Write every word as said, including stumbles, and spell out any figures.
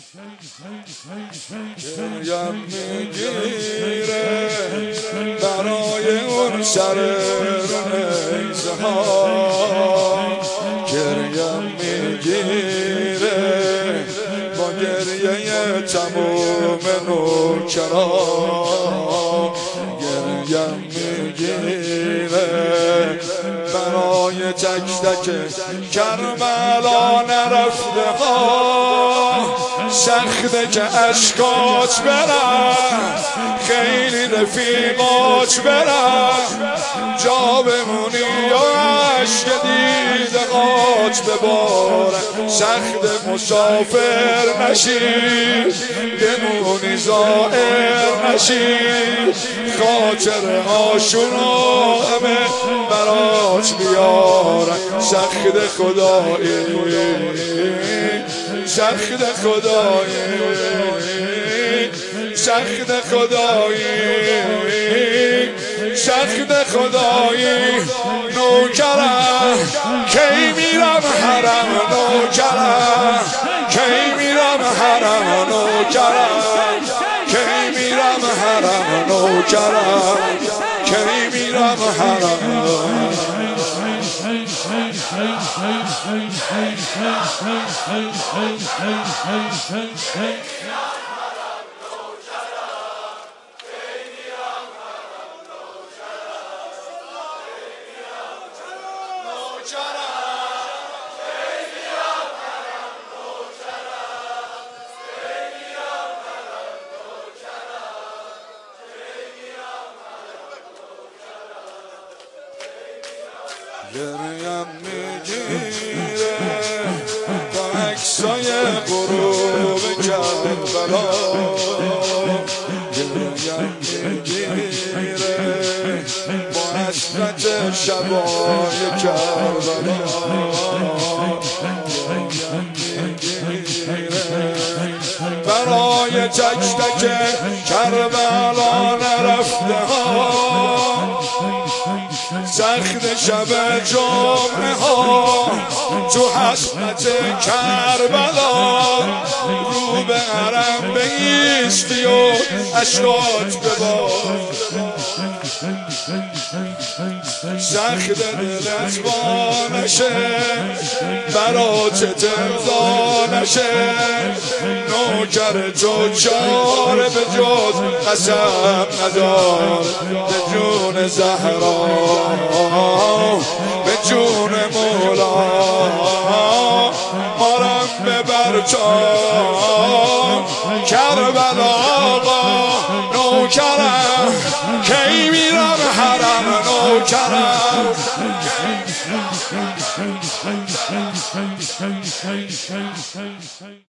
گریم میگیره برای اون سر نیزه ها، گریم میگیره با گریه تموم نوکران، گریم میگیره برای تک تک کربلا نرفته ها، سخته که اشکات برن خیلی رفیقات برن، جا بمونی یا عشق دیدقات ببارن، سخت مسافر نشی بمونی زائر نشی، خاطر آشونا همه برات بیارن، سخت خدایی سخت خدایی سخت خدایی سخت خدایی، نوکرم کی میرم حرم، نوکرم کی میرم حرم، نوکرم کی میرم حرم، نوکرم کی میرم حرم. گریم میگیره با عکسای غروب کربلا، گریم میگیره با حسرت شبای کربلا، گریم میگیره برای تک تک کربلا نرفته ها، سخت شب جمعه ها تو حسرت کربلا، رو به حرم بایستی و اشکات ببار، سخت دلت با نشه برات ترضا نشه، نوکر تو چاره به جز قسم ندار، به جون زهرا به جون مولا مارم ببر تا کربلا آقا، نوکرم کی میرم حرم، نوکرم